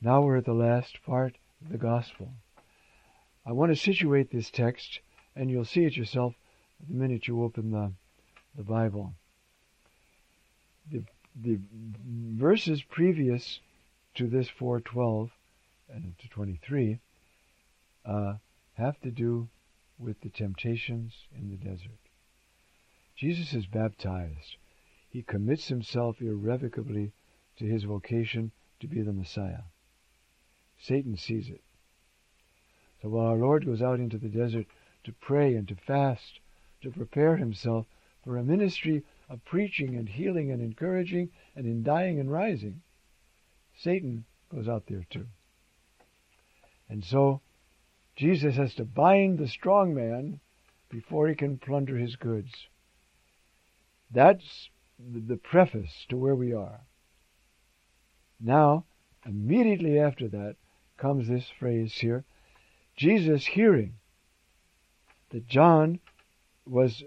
Now we're at the last part of the Gospel. I want to situate this text, and you'll see it yourself the minute you open the Bible. The verses previous to this 4:12 and to 23 have to do with the temptations in the desert. Jesus is baptized. He commits himself irrevocably to his vocation to be the Messiah. Satan sees it. So while our Lord goes out into the desert to pray and to fast, to prepare himself for a ministry of preaching and healing and encouraging and in dying and rising, Satan goes out there too. And so Jesus has to bind the strong man before he can plunder his goods. That's the preface to where we are. Now, immediately after that comes this phrase here. Jesus, hearing that John was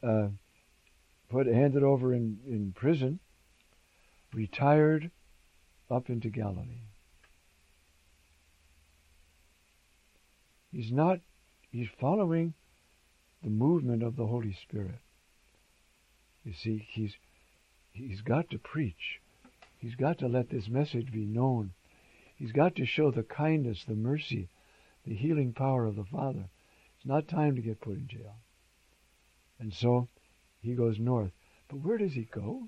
handed over in prison, retired up into Galilee. He's following the movement of the Holy Spirit. You see, he's got to preach. He's got to let this message be known. He's got to show the kindness, the mercy, the healing power of the Father. It's not time to get put in jail. And so he goes north. But where does he go?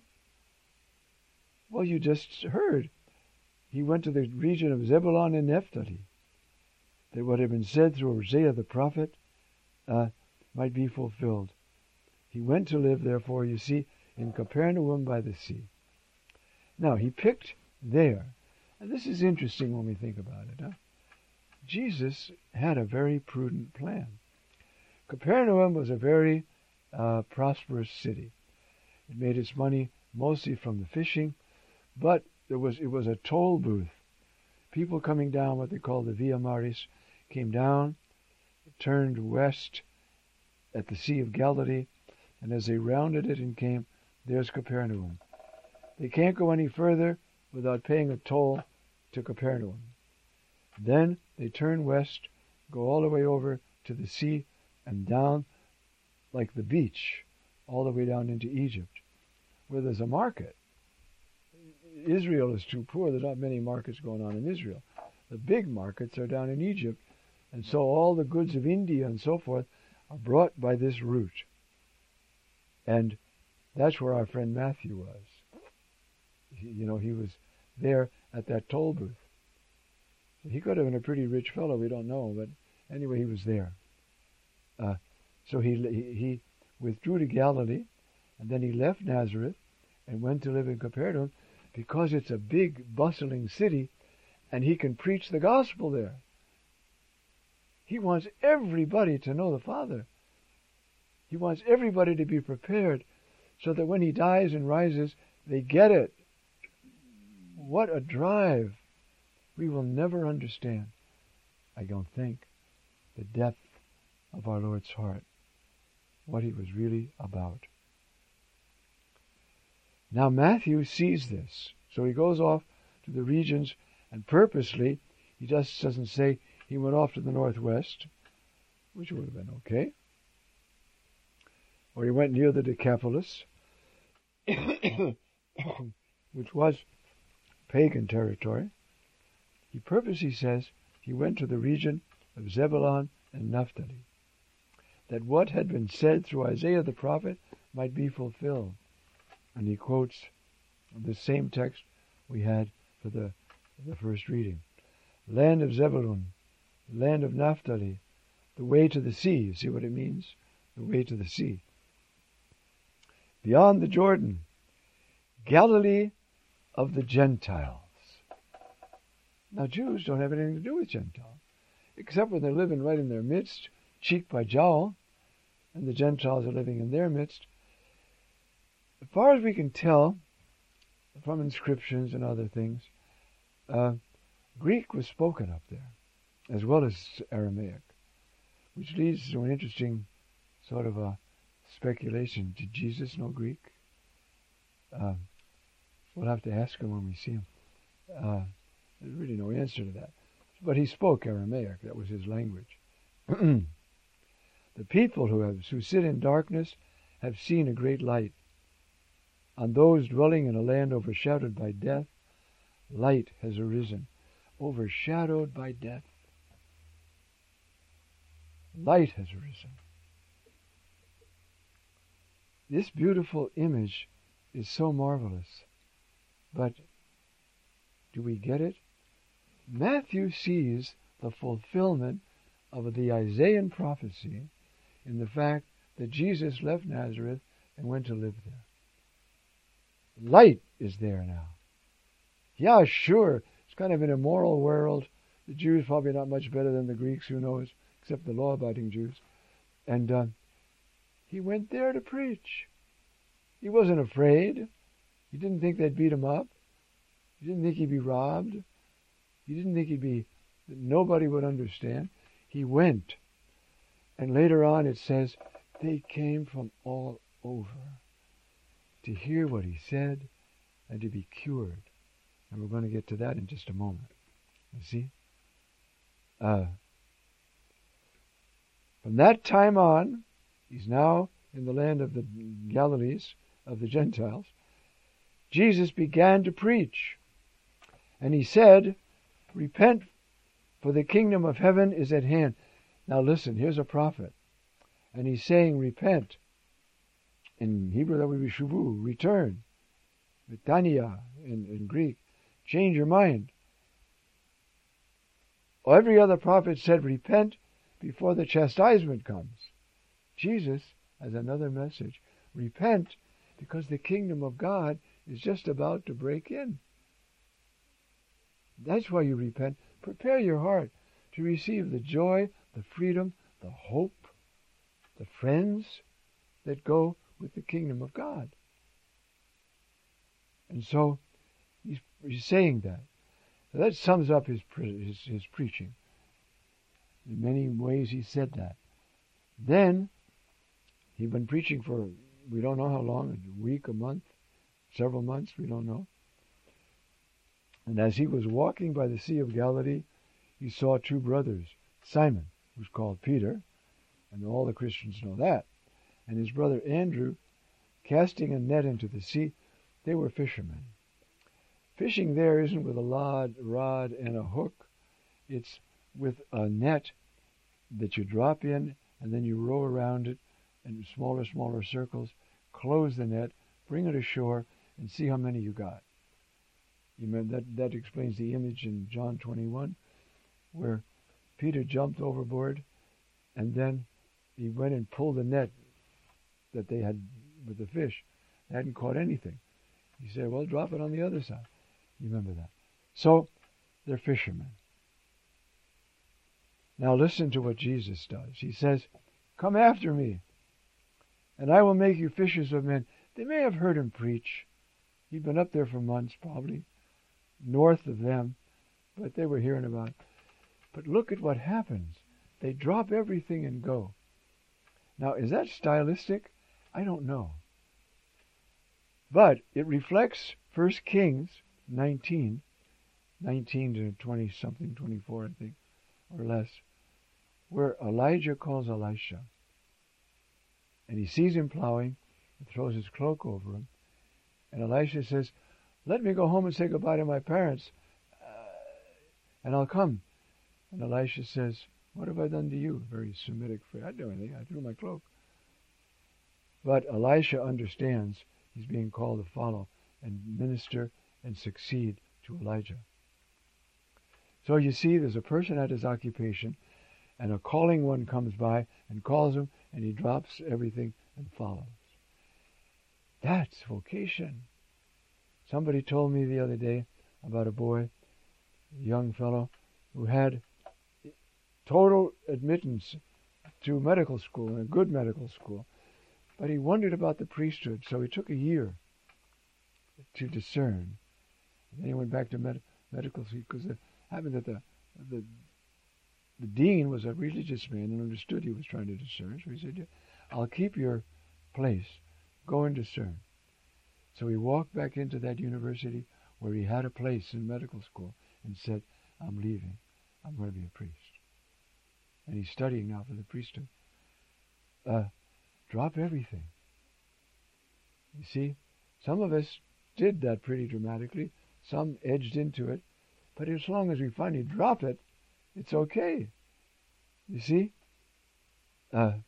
Well, you just heard. He went to the region of Zebulun and Naphtali, that what had been said through Isaiah the prophet might be fulfilled. He went to live, therefore, you see, in Capernaum by the sea. Now, he picked there. And this is interesting when we think about it. Huh? Jesus had a very prudent plan. Capernaum was a very prosperous city. It made its money mostly from the fishing, but it was a toll booth. People coming down what they call the Via Maris came down, turned west at the Sea of Galilee, and as they rounded it and came, there's Capernaum. They can't go any further without paying a toll to Capernaum. Then they turn west, go all the way over to the sea and down like the beach, all the way down into Egypt, where there's a market. Israel is too poor. There's not many markets going on in Israel. The big markets are down in Egypt, and so all the goods of India and so forth are brought by this route. And that's where our friend Matthew was. He was there at that toll booth. He could have been a pretty rich fellow, we don't know, but anyway, he was there. So he withdrew to Galilee, and then he left Nazareth and went to live in Capernaum because it's a big, bustling city, and he can preach the gospel there. He wants everybody to know the Father. He wants everybody to be prepared so that when he dies and rises, they get it. What a drive. We will never understand, I don't think, the depth of our Lord's heart, what he was really about. Now Matthew sees this, so he goes off to the regions, and purposely, he just doesn't say he went off to the northwest, which would have been okay, or he went near the Decapolis, which was pagan territory. He purposely says he went to the region of Zebulun and Naphtali, that what had been said through Isaiah the prophet might be fulfilled. And he quotes the same text we had for the first reading. Land of Zebulun, land of Naphtali, the way to the sea. You see what it means? The way to the sea. Beyond the Jordan, Galilee of the Gentiles. Now, Jews don't have anything to do with Gentiles, except when they're living right in their midst, cheek by jowl, and the Gentiles are living in their midst. As far as we can tell from inscriptions and other things, Greek was spoken up there, as well as Aramaic, which leads to an interesting sort of a speculation. Did Jesus know Greek? We'll have to ask him when we see him. There's really no answer to that. But he spoke Aramaic. That was his language. The people who sit in darkness have seen a great light. On those dwelling in a land overshadowed by death, light has arisen. Overshadowed by death. Light has arisen. This beautiful image is so marvelous. But do we get it? Matthew sees the fulfillment of the Isaiah prophecy in the fact that Jesus left Nazareth and went to live there. Light is there now. Yeah, sure, it's kind of an immoral world. The Jews probably not much better than the Greeks, who knows, except the law-abiding Jews. And he went there to preach. He wasn't afraid. He didn't think they'd beat him up. He didn't think he'd be robbed. He didn't think that nobody would understand. He went. And later on it says, they came from all over to hear what he said and to be cured. And we're going to get to that in just a moment. You see? From that time on, he's now in the land of the Galilees, of the Gentiles. Jesus began to preach. And he said, repent, for the kingdom of heaven is at hand. Now listen, here's a prophet. And he's saying, repent. In Hebrew that would be shuvu, return. Metania in Greek. Change your mind. Every other prophet said, repent before the chastisement comes. Jesus has another message. Repent because the kingdom of God is just about to break in. That's why you repent. Prepare your heart to receive the joy, the freedom, the hope, the friends that go with the kingdom of God. And so he's saying that. So that sums up his preaching. In many ways he said that. Then he'd been preaching for we don't know how long, a week, a month, several months, we don't know. And as he was walking by the Sea of Galilee, he saw two brothers, Simon, who's called Peter, and all the Christians know that, and his brother Andrew, casting a net into the sea. They were fishermen. Fishing there isn't with a rod and a hook. It's with a net that you drop in, and then you row around it in smaller circles, close the net, bring it ashore, and see how many you got. You remember that explains the image in John 21, where Peter jumped overboard, and then he went and pulled the net that they had with the fish. They hadn't caught anything. He said, well, drop it on the other side. You remember that. So, they're fishermen. Now listen to what Jesus does. He says, come after me, and I will make you fishers of men. They may have heard him preach. He'd been up there for months, probably, north of them, but they were hearing about it. But look at what happens. They drop everything and go. Now, is that stylistic? I don't know. But it reflects 1 Kings 19 to 20-something, 24, I think, or less, where Elijah calls Elisha. And he sees him plowing and throws his cloak over him. And Elisha says, let me go home and say goodbye to my parents, and I'll come. And Elisha says, what have I done to you? Very Semitic phrase. I didn't do anything. I threw my cloak. But Elisha understands he's being called to follow and minister and succeed to Elijah. So you see, there's a person at his occupation, and a calling one comes by and calls him, and he drops everything and follows. That's vocation. Somebody told me the other day about a boy, a young fellow, who had total admittance to medical school, a good medical school, but he wondered about the priesthood, so he took a year to discern. And then he went back to medical school, because it happened that the dean was a religious man and understood he was trying to discern. So he said, I'll keep your place. Go and discern. So he walked back into that university where he had a place in medical school, and said, I'm leaving. I'm going to be a priest. And he's studying now for the priesthood. Drop everything. You see, some of us did that pretty dramatically. Some edged into it. But as long as we finally drop it, it's okay. You see? And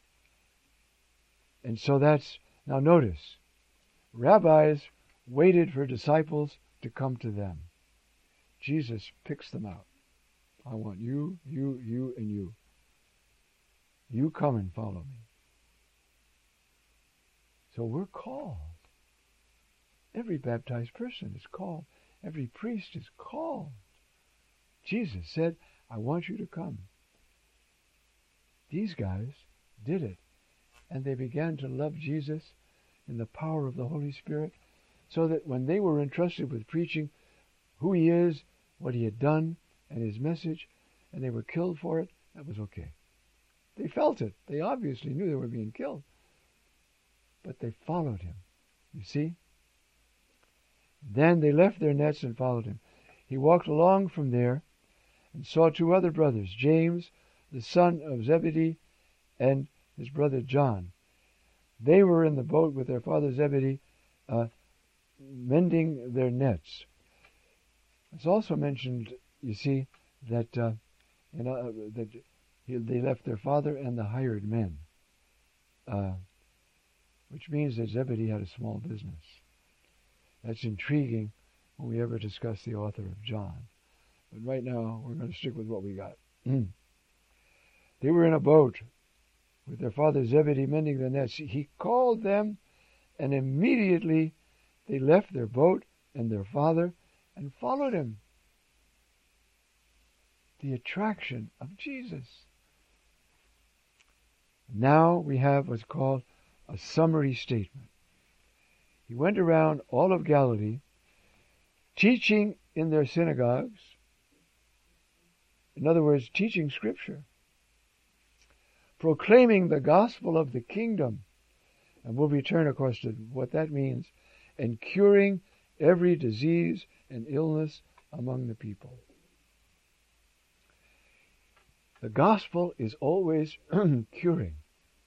so that's... Now notice, rabbis waited for disciples to come to them. Jesus picks them out. I want you, you, you, and you. You come and follow me. So we're called. Every baptized person is called. Every priest is called. Jesus said, I want you to come. These guys did it. And they began to love Jesus in the power of the Holy Spirit, so that when they were entrusted with preaching who he is, what he had done, and his message, and they were killed for it, that was okay. They felt it. They obviously knew they were being killed. But they followed him. You see? Then they left their nets and followed him. He walked along from there and saw two other brothers, James, the son of Zebedee, and his brother John. They were in the boat with their father Zebedee, mending their nets. It's also mentioned, you see, that they left their father and the hired men, which means that Zebedee had a small business. That's intriguing when we ever discuss the author of John. But right now, we're going to stick with what we got. They were in a boat with their father Zebedee mending the nets. He called them, and immediately they left their boat and their father and followed him. The attraction of Jesus. Now we have what's called a summary statement. He went around all of Galilee, teaching in their synagogues. In other words, teaching Scripture. Proclaiming the gospel of the kingdom. And we'll return, of course, to what that means. And curing every disease and illness among the people. The gospel is always curing.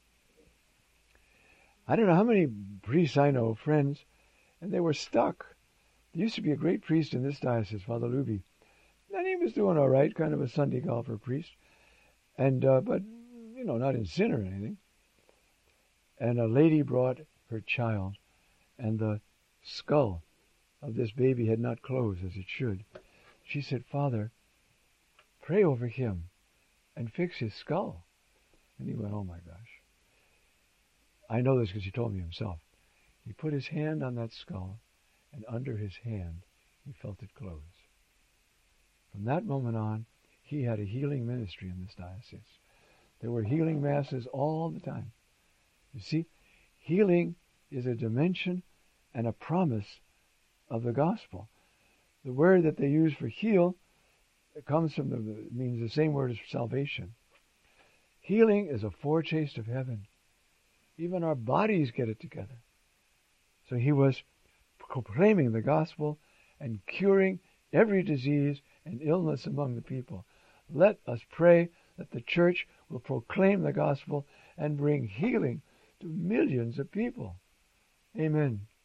I don't know how many priests I know, friends, and they were stuck. There used to be a great priest in this diocese, Father Luby, and he was doing all right, kind of a Sunday golfer priest, and but not in sin or anything. And a lady brought her child, and the skull of this baby had not closed as it should. She said, Father, pray over him and fix his skull. And he went, oh my gosh. I know this because he told me himself. He put his hand on that skull, and under his hand, he felt it close. From that moment on, he had a healing ministry in this diocese. There were healing masses all the time. You see, healing is a dimension and a promise of the gospel. The word that they use for heal means the same word as salvation. Healing is a foretaste of heaven. Even our bodies get it together. So he was proclaiming the gospel and curing every disease and illness among the people. Let us pray that the church will proclaim the gospel and bring healing to millions of people. Amen.